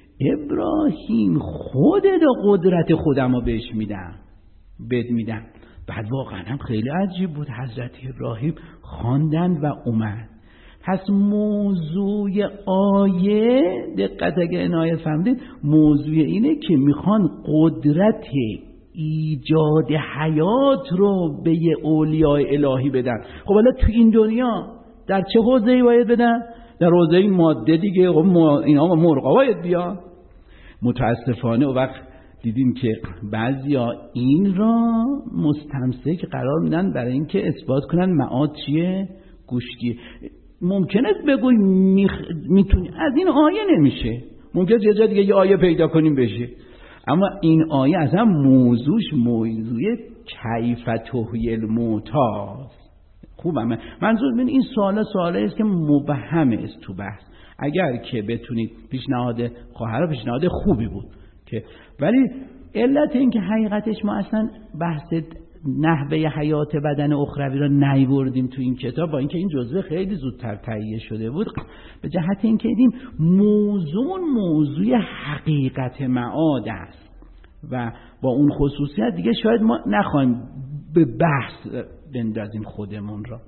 ابراهیم خودت قدرت خودم رو بهش میدم بد میدم. بعد واقعا هم خیلی عجیب بود، حضرت ابراهیم خواندن و اومد. پس موضوع آیه دقت اگه عنایت فرمودید، موضوع اینه که میخوان قدرت ایجاد حیات رو به یه اولیاء الهی بدن. خب حالا تو این دنیا در چه حوزه‌ای باید بدن؟ در حوزه ماده دیگه. خب اینا مرغا باید بیان. متاسفانه و وقت دیدیم که بعضیا این را مستمسک قرار میدن برای اینکه اثبات کنن معاد چیه؟ گوشتی. ممکنه بگوی میخ... میتونی از این آیه نمیشه، ممکنه یه جا دیگه یه آیه پیدا کنیم بشه، اما این آیه اصلا موضوعش موضوع کیف تحیی الموتی است. خوبه. منظور من این سوالا سوالی است که مبهمه است تو بحث. اگر که بتونید پیشنهاد خواهر پیشنهاد خوبی بود که، ولی علت این که حقیقتش ما اصلا بحث نحوه حیات بدن اخروی را نیوردیم تو این کتاب، با اینکه این جزوه خیلی زودتر تهیه شده بود، به جهت اینکه دیدیم موضوع موضوع حقیقت معاد است و با اون خصوصیت دیگه شاید ما نخواهیم به بحث بندازیم خودمون را.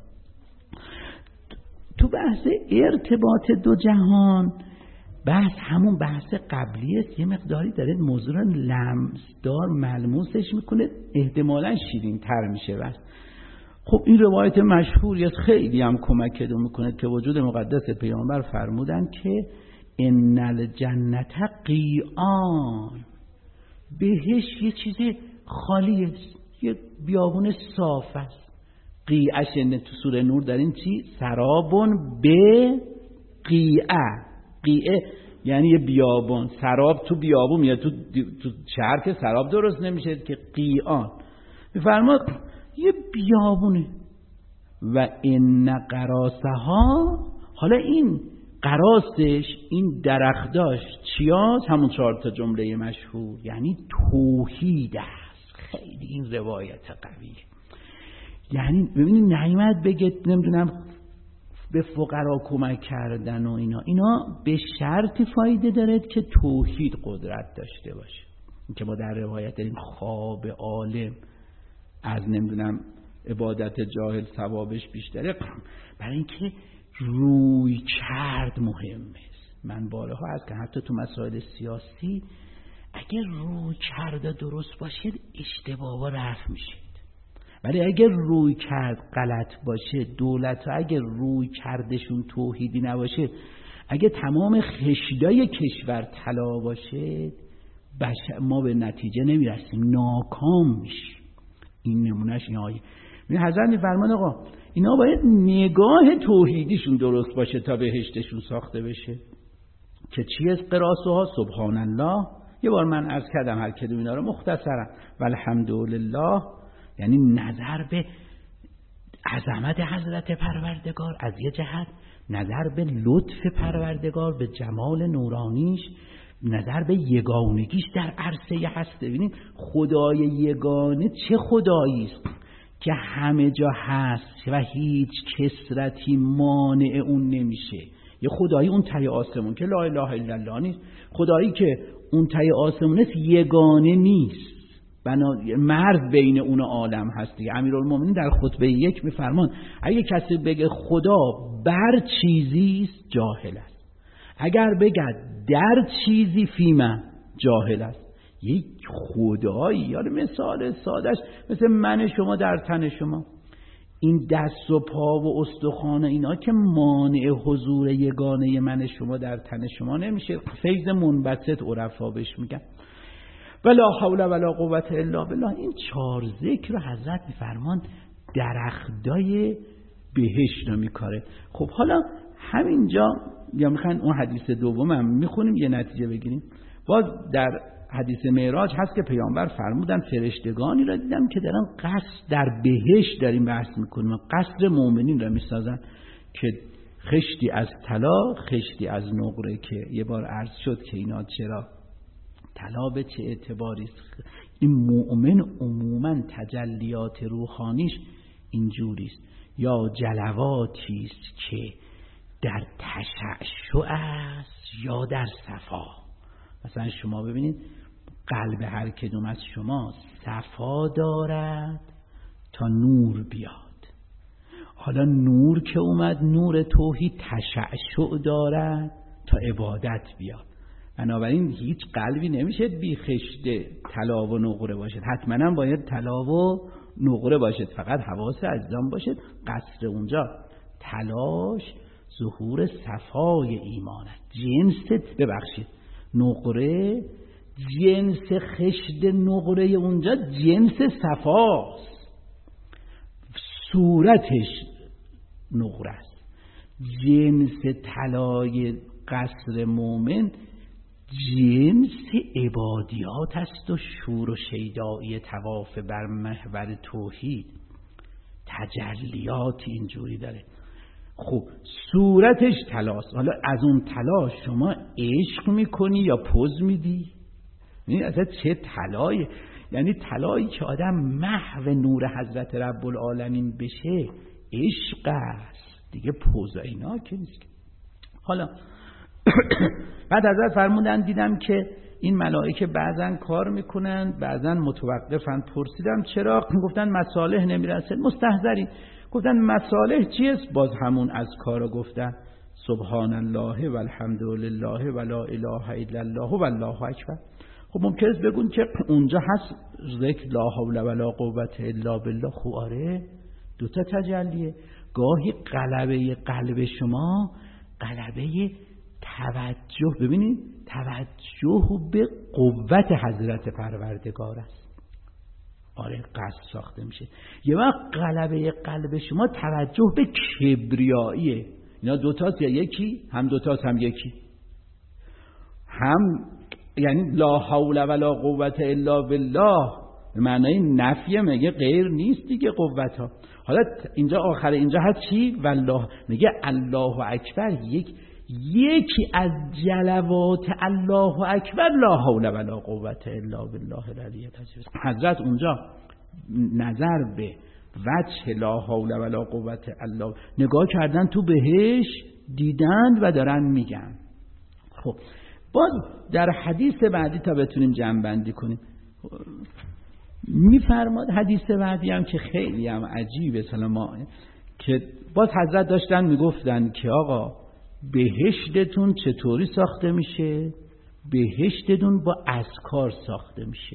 تو بحث ارتباط دو جهان، بحث همون بحث قبلی است، یه مقداری داره موضوع رو لمسدار ملموسش میکنه، احتمالاً شیرین تر میشه. بس خب این روایت مشهوری است، خیلی هم کمک میکنه که وجود مقدس پیامبر فرمودن که ان الجنت قیعان، بهش یه چیز خالی است، یه بیابون صاف است. قیعش تو سوره نور دارین چی؟ سرابون به قیعه. قیعه یعنی یه بیابون، سراب تو بیابون میاد، تو تو شهر که سراب درست نمیشه که قیعان. میفرماد یه بیابونه و ان قراسها، حالا این قراستش، این درختاش چیاست؟ همون چهار تا جمله مشهور، یعنی توحید است. خیلی این روایت قویه. یعنی ببینید نعمت بگه نمیدونم به فقرا کمک کردن و اینا اینا به شرط فایده دارد که توحید قدرت داشته باشه. که ما در روایت داریم خواب عالم از نمیدونم عبادت جاهل ثوابش بیشتره؟ برای اینکه روی کرد مهمه. من بارها از که حتی تو مسائل سیاسی اگر روی کرده درست باشید اشتباه رفع میشید، ولی اگر روی کرد غلط باشه، دولت ها اگر روی کردشون توحیدی نباشه، اگه تمام خشدای کشور طلا باشه، ما به نتیجه نمیرسیم، ناکام میشیم. این نمونهش این آیه. حضرت میفرمان آقا اینا باید نگاه توحیدیشون درست باشه تا بهشتشون ساخته بشه. که چی است قراسوها؟ سبحان الله. یه بار من عرض کردم هر کدوم اینا رو مختصرا، والحمدلله یعنی نظر به عظمت حضرت پروردگار از یه جهت، نظر به لطف پروردگار، به جمال نورانیش، نظر به یگانگیش در عرصه هست. ببینید خدای یگانه چه خدایی است که همه جا هست و هیچ کثرتی مانع اون نمیشه. یه خدایی اون ته آسمون که لا اله الا الله نیست، خدایی که اون ته آسمون است یگانه نیست، بنا مرد بین اون عالم هست دیگه. امیرالمومنین در خطبه یک میفرمان اگه کسی بگه خدا بر چیزی است جاهل است، اگر بگه در چیزی فیمن جاهل است. یک خدایی، یعنی مثال سادش مثل من شما در تن شما، این دست و پا و استخوان اینا که مانع حضور یگانه من شما در تن شما نمیشه. فیض منبسط عرفا بهش میگن. ولا حول ولا قوت الا بالله. این چهار ذکر رو حضرت میفرمان درختای بهشت رو میکاره. خب حالا همینجا یا میخواین اون حدیث دوم هم میخونیم یه نتیجه بگیریم. باز در حدیث معراج هست که پیامبر فرمودن فرشتگانی را دیدم که دارن قصر در بهشت داریم بحث میکنیم، قصر مؤمنین را میسازن که خشتی از طلا، خشتی از نقره. که یه بار عرض شد که اینا چرا طلا به چه اعتباری است؟ این مؤمن عموما تجلیات روحانیش اینجوری است، یا جلواتی است که در تشعشع است یا در صفا. مثلا شما ببینید قلب هر کدوم از شما صفا دارد تا نور بیاد. حالا نور که اومد، نور توحید تشعشع دارد تا عبادت بیاد. بنابراین هیچ قلبی نمیشه بی خشت طلا و نقره باشد، حتما باید طلا و نقره باشد، فقط حواس عزیزان باشد قصر اونجا تلاش ظهور صفای ایمان است. جنس ببخشید نقره، جنس خشت نقره اونجا جنس صفاست، صورتش نقره است. جنس طلای قصر مومن جنس عبادیات است و شور و شیدایی طواف بر محور توحید، تجلیات اینجوری داره. خب صورتش طلاست. حالا از اون طلا شما عشق میکنی یا پوز میدی؟ یعنی اصلا چه طلایی؟ یعنی طلایی که آدم محو نور حضرت رب العالمین بشه عشق است دیگه، پوز اینا که نیست. حالا بعد حضرت فرمودن دیدم که این ملائکه بعضن کار میکنن بعضن متوقفن. پرسیدم چرا؟ گفتن مصالح نمیرسه. مستحضرین گفتن مصالح چیست؟ باز همون از کارو گفتن سبحان الله و الحمد لله و لا اله الا الله و الله اکبر. خب ممکنه است بگون که اونجا هست ذکر لا حول ولا قوت الا بالله. خب آره دوتا تجلیه. گاهی غلبه قلب شما غلبه توجه، ببینید توجه به قوت حضرت پروردگار است. آره قصد ساخته میشه. یه وقت غلبه قلب شما توجه به کبریاییه. اینا دوتاست یا یکی؟ هم دوتاست هم یکی. هم یعنی لا حول ولا قوت الا بالله به معنای نفیه، میگه غیر نیست دیگه قوت ها. حالا اینجا آخر اینجا هست چی؟ والله میگه الله اکبر. یک یکی از جلوات الله اکبر لا حول ولا قوت الا بالله العلی العظیم. حضرت اونجا نظر به وجه لا حول ولا قوت الا نگاه کردن تو بهش دیدند و دارن میگن. خب باز در حدیث بعدی تا بتونیم جمع بندی کنیم میفرماد حدیث بعدی هم که خیلی هم عجیبه سلام، که باز حضرت داشتن میگفتن که آقا بهشتتون چطوری ساخته میشه؟ بهشتتون با اذکار ساخته میشه.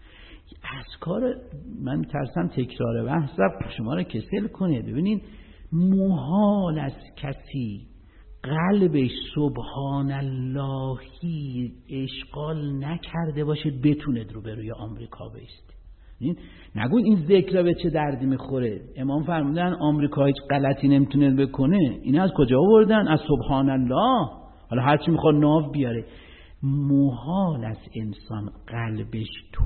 اذکار من ترسم تکرار بحث شما رو کسل کنه. ببینین محال از کسی قلبش سبحان اللهی اشغال نکرده باشه بتونه رو به روی آمریکا بیسته. نگوین این ذکر به چه دردی میخوره. امام فرمودن آمریکا هیچ غلطی نمیتونه بکنه. این از کجا آوردن؟ از سبحان الله. حالا هرچی میخواد ناف بیاره. محال از انسان قلبش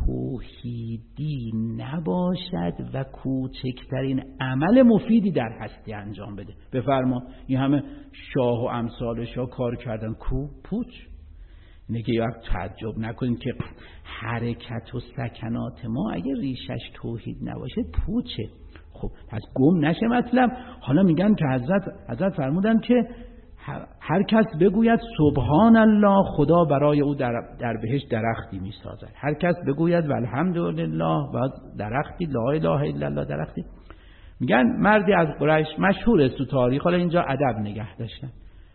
توحیدی نباشد و کوچکترین عمل مفیدی در هستی انجام بده. بفرما این همه شاه و امثال شاه کار کردن کو پوچ. اینه که یک تعجب نکنیم که حرکت و سکنات ما اگه ریشش توحید نباشه پوچه. خب پس گم نشه مطلب. حالا میگن که حضرت حضرت فرمودن که هر کس بگوید سبحان الله خدا برای او در, در بهشت درختی میسازد. هر کس بگوید والحمدلله و درختی لا اله الا الله درختی. میگن مردی از قریش مشهور است تو تاریخ، حالا اینجا ادب نگه داشتن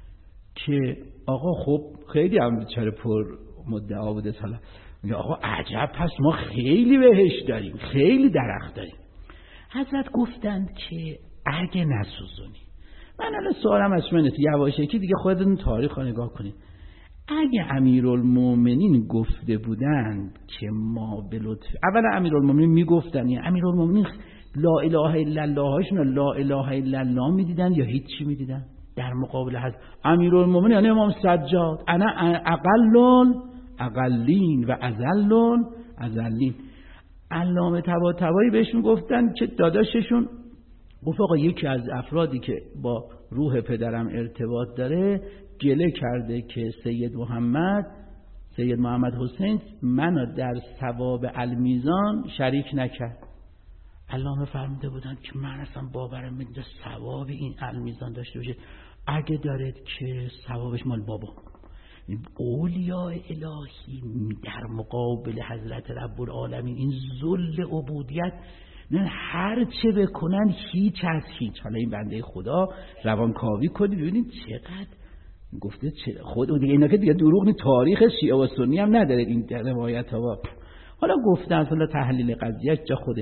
که آقا خب خیلی هم بیچاره پر مدعا بوده سالا. میگه آقا عجب پس ما خیلی بهشت داریم، خیلی درخت داریم. حضرت گفتند که اگه نسوزونی، من الان سوالم از شما اینه یواشکی دیگه خودتون تاریخ رو نگاه کنید. اگه امیرالمومنین گفته بودند که ما به لطف، اولا امیرالمومنین میگفتن یعنی امیرالمومنین لا اله الا الله هاشون لا اله الا الله میدیدن یا هیچی میدیدن؟ در مقابل هست امیرالمومنین یعنی امام سجاد انا اقلون اقلین و ازلون ازلین. علامه طباطبایی بهشون گفتن که داداششون گفت آقا یکی از افرادی که با روح پدرم ارتباط داره گله کرده که سید محمد سید محمد حسین منو در ثواب المیزان شریک نکرد. علامه فرموده بودن که من اصلا باورم نمیشه ثواب این المیزان داشته باشه، اگه دارید که ثوابش مال بابا. اولیاء الهی در مقابل حضرت رب العالمین این ذل عبودیت نه هر چه بکنن هیچ از هیچ. حالا این بنده خدا روانکاوی کنید ببینید چقدر گفته چه خود دیگه اینا که دیگه دروغ نی، تاریخ شیعه و سنی هم نداره این روایت ها. حالا گفته اصلا تحلیل قضیه جا خوده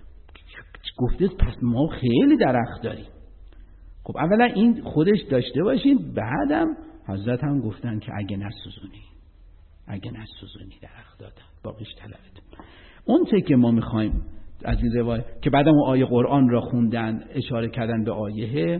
گفته پس ما خیلی درخت داریم. خب اولا این خودش داشته باشین، بعدم حضرت هم گفتن که اگه نسوزونی اگه نسوزونی درخت دادن باقیش طلبت. اون چه که ما میخوایم از این روایت که بعدم آیه قرآن را خوندن اشاره کردن به آیه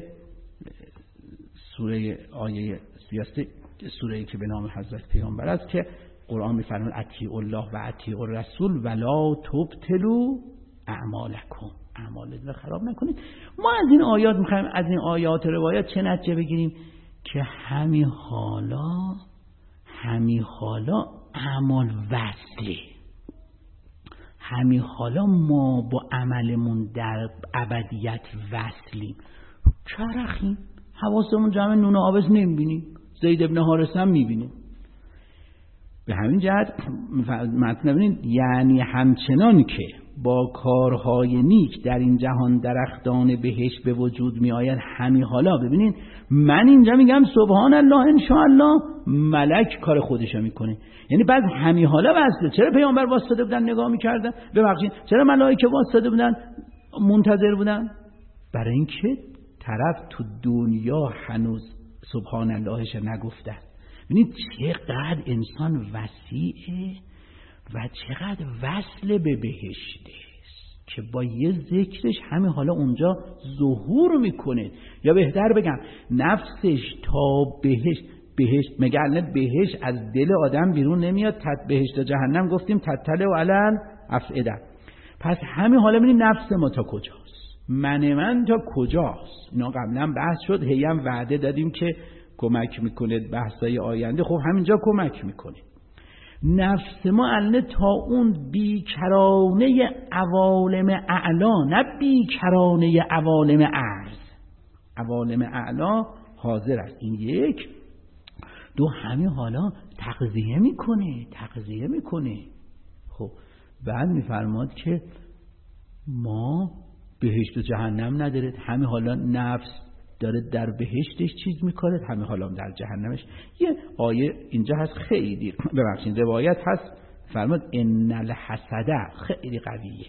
سوره آیه سیاسته سوره‌ای که به نام حضرت پیامبر است که قرآن میفرماید اطیعوا الله و اطیعوا الرسول ولا تبطلوا اعمالکم، اعمالتون رو خراب نکنید. ما از این آیات میخوایم از این آیات روایات چه نتیجه بگیریم؟ که همین حالا همین حالا اعمال وصله، همین حالا ما با عملمون در ابدیت وصلیم. چرخیم حواسمون جمع نون و آبز نمیبینیم، زید ابن حارثه هم میبینیم. به همین جهت مطلب ببینید یعنی همچنان که با کارهای نیک در این جهان درختان بهشت به وجود می آید، همین حالا ببینید من اینجا میگم سبحان الله ان شاء الله، ملک کار خودشو میکنه. یعنی بعد همین حالا واسطه چرا پیامبر واسطه بودن نگاه میکردن؟ ببخشید چرا ملائکه واسطه بودن منتظر بودن؟ برای اینکه طرف تو دنیا هنوز سبحان اللهش نگفته. ببینید چقدر انسان وسیعه و چقدر وصل به بهشته که با یه ذکرش همین حالا اونجا ظهور میکنه. یا بهتر بگم نفسش تا بهشت بهشت مگرنه بهشت از دل آدم بیرون نمیاد. تد بهشت جهنم گفتیم تتله و علن افعده. پس همین حالا ببینید نفس ما تا کجاست، من من تا کجاست. اینا قبلا بحث شد، هی هم وعده دادیم که کمک میکنه بحثای آینده. خب همینجا کمک میکنه. نفس ما الان تا اون بیکرانه عوالم اعلا، نه بیکرانه عوالم عرض، عوالم اعلا حاضر است. این یک. دو همین حالا تغذیه میکنه تغذیه میکنه خب بعد میفرماد که ما بهشت و جهنم نداره، همه حالا نفس داره در بهشتش چیز میکنه، همه حالا در جهنمش. یه آیه اینجا هست خیلی ببخشید روایت هست فرماد ان الحسد خیلی قویه،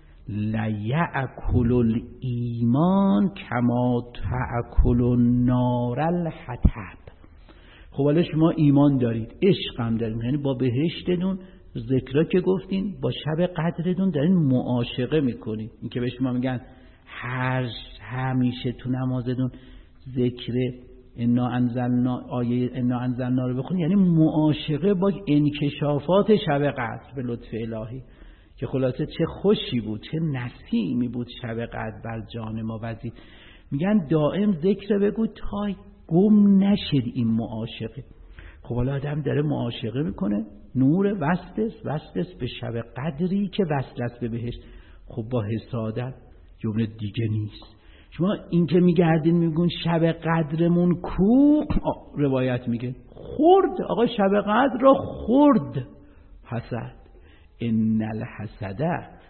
لیأکل الایمان کما تأکل النار الحطب. خب حالا شما ایمان دارید، عشق هم دارید، یعنی با بهشتتون ذکرها که گفتین با شب قدرتون دارین معاشقه میکنید. این که به شما میگن هر همیشه تو نمازتون ذکر انا انزلنا آیه انا انزلنا رو بخونید، یعنی معاشقه با انکشافات شب قدر به لطف الهی. که خلاصه چه خوشی بود، چه نسیمی بود شب قدر بر جان ما وزید. میگن دائم ذکر بگو تا گم نشد این معاشقه. خب حالا آدم داره معاشقه میکنه، نور وصلست وصلست به شب قدری که وصل است به بهشت. خب با حسادت جمله دیگه نیست. شما این که میگردین میگون شب قدرمون کو، روایت میگه خورد، آقا شب قدر را خورد حسد. ان الحسد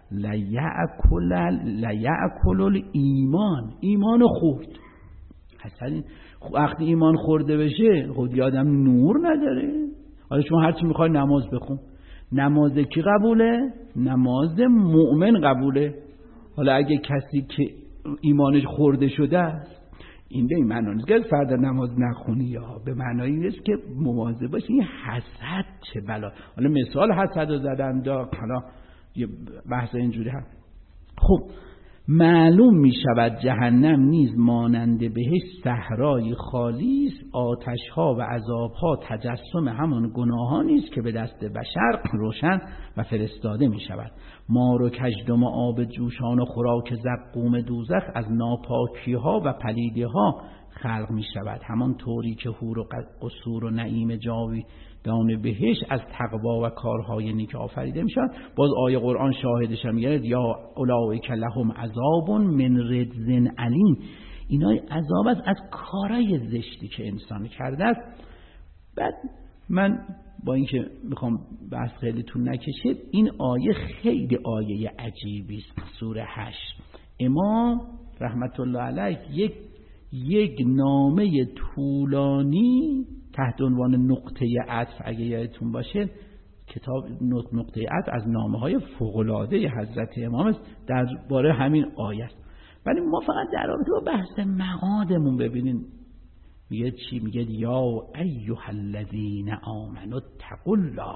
لیأکل لیأکل الایمان، ایمان خورد. حسد وقتی ایمان خورده بشه خود آدم نور نداره. حالا شما هرچی میخوای نماز بخون، نماز کی قبوله؟ نماز مؤمن قبوله. حالا اگه کسی که ایمانش خورده شده است، این به این معنی نیست که فردا نماز نخونی، یا به معنایی نیست که مواظب باشی. این حسد چه بلا. حالا مثال حسد رو زدن دا، حالا یه بحث اینجوری هست. خب معلوم می شود جهنم نیز مانند بهشت صحرای خالی است، آتش‌ها و عذاب‌ها تجسم همان گناهانی است که به دست بشر روشن و فرستاده می شود. مار و کژدم و آب جوشان و خوراک زقوم دوزخ از ناپاکی‌ها و پلیدی‌ها خلق می شود، همان طوری که حور و قصور و نعیم جاویدان بهشت از تقوا و کارهای نیک آفریده می شود. باز آیه قرآن شاهدش هم میگه یا اولئک لهم عذاب من رجز علیم. اینا عذاب است از کارهای زشتی که انسان کرده است. بعد من با اینکه میخوام بحث خیلی طول نکشه، این آیه خیلی آیه عجیبی است. سوره هشت امام رحمت الله علیه یک یک نامه طولانی تحت عنوان نقطه عطف، اگه یادتون باشه کتاب نقطه عطف از نامه‌های فوق‌العاده حضرت امام است درباره همین آیه است. ولی ما فقط در رابطه با بحث معادمون ببینین میگه چی؟ میگه یا ایها الذین آمنوا اتقوا الله.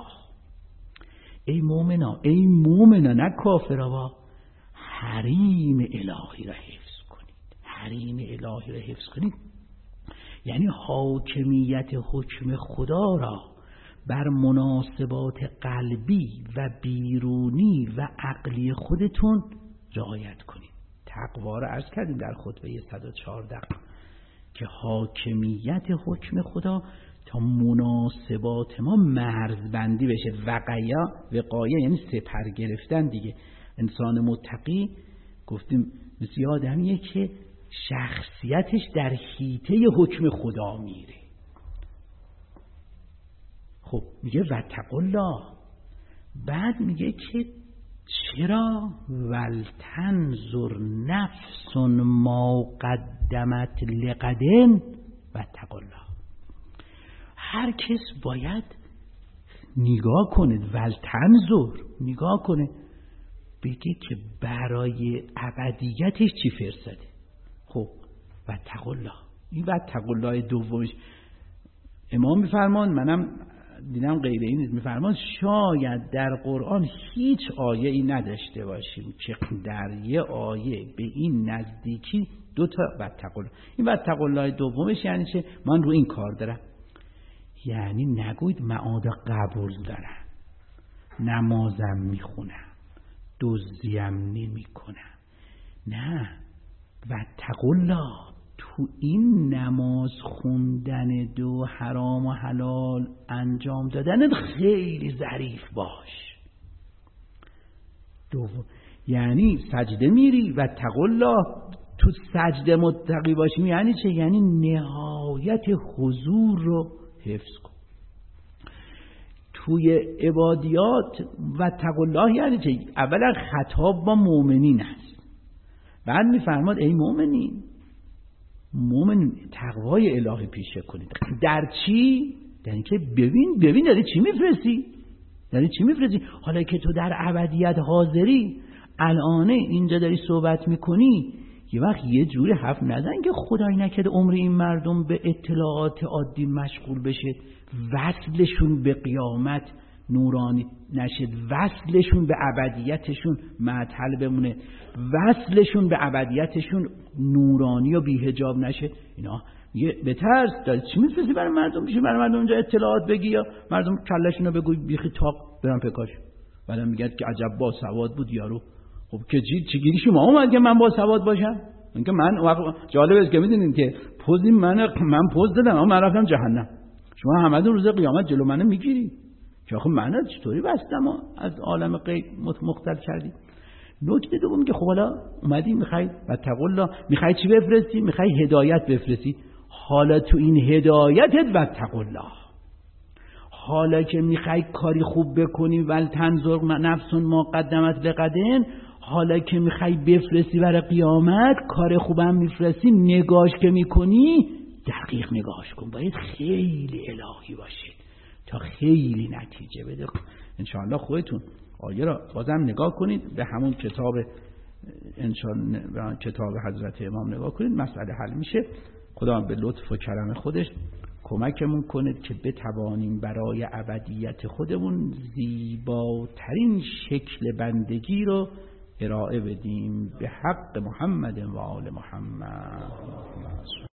ای مؤمنا، ای مؤمنا نه کافرا، با حریم الهی را حفظ کنید. حریم الهی را حفظ کنید یعنی حاکمیت حکم خدا را بر مناسبات قلبی و بیرونی و عقلی خودتون رعایت کنید. تقوا را عرض کردیم در خطبه صد و چهارده که حاکمیت حکم خدا تا مناسبات ما مرزبندی بشه. وقایا وقایه یعنی سپر گرفتن دیگه. انسان متقی گفتیم مثل آدمیه که شخصیتش در حیطه حکم خدا میره. خب میگه واتقوا الله. بعد میگه که چرا؟ ولتنظر نفس ما قدمت لغدن واتقوا الله. هر کس باید نگاه کنه، ولتنظر نگاه کنه بگه که برای ابدیتش چی فرستاده. خب واتقوا الله. این واتقوا الله دومش امام میفرمان، منم دیدم غیر این نیست، میفرمان شاید در قرآن هیچ آیه ای نداشته باشیم که در یه آیه به این نزدیکی دو تا واتقوا الله. این واتقوا الله دومش یعنی چه؟ من رو این کار دارم، یعنی نگوید معاد قبول دارم، نمازم میخونم، دزدیم نمی کنم. نه، واتقوا الله تو این نماز خوندن دو حرام و حلال انجام دادن خیلی ظریف باش. دوم یعنی سجده میری واتقوا الله، تو سجده متقی باشی یعنی چه؟ یعنی نهایت حضور رو حفظ کن. توی عبادیات و تقوا الله یعنی چه؟ اولا خطاب با مؤمنین است، بعد میفرماد ای مؤمنین، مؤمن تقوای الهی پیشه کنید. در چی؟ در اینکه ببین ببین داری چی میفرستی، داری چی میفرستی. حالا که تو در ابدیت حاضری، الان اینجا داری صحبت میکنی، یه وقت یه جوری حرف نزن که خدای نکرده عمر این مردم به اطلاعات عادی مشغول بشه، وصلشون به قیامت نورانی نشد، وصلشون به ابدیتشون معطل بمونه، وصلشون به ابدیتشون نورانی و بی‌حجاب نشه. اینا یه بترس داری چی میفرستی برای مردم؟ میشه برای مردم اونجا اطلاعات بگی یا مردم کلشونو بگوی بیخی تاق برن پکاش، بعدا میگه که عجب با سواد بود یارو. خب که چی چی گیریش ما اومد که من با سواد باشم؟ اینکه من جالب است که میدونین که پوزی من من پوز دادم اما من رفتم جهنم، شما همه روز قیامت جلو منو میگیری که آخه من چطوری بستم از عالم غیب مختل کردی. نکته دوم که خب حالا اومدی میخوای و تقوا، میخوای چی بفرستی؟ میخوای هدایت بفرستی. حالا تو این هدایتت و تقوا، حالا که میخوای کاری خوب بکنی ول تنظر نفس ما قدمت لغدن، حالا که میخوای بفرستی برای قیامت کار خوبم میفرستی، نگاش که میکنی دقیق نگاش کن، باید خیلی الهی باشید تا خیلی نتیجه بده. انشاءالله خودتون آیه را بازم نگاه کنید، به همون کتاب انشاءالله کتاب حضرت امام نگاه کنید، مسئله حل میشه. خدا به لطف و کرم خودش کمکمون کنه که بتوانیم برای ابدیت خودمون زیباترین شکل بندگی رو ارائه بدیم به حق محمد و آل محمد.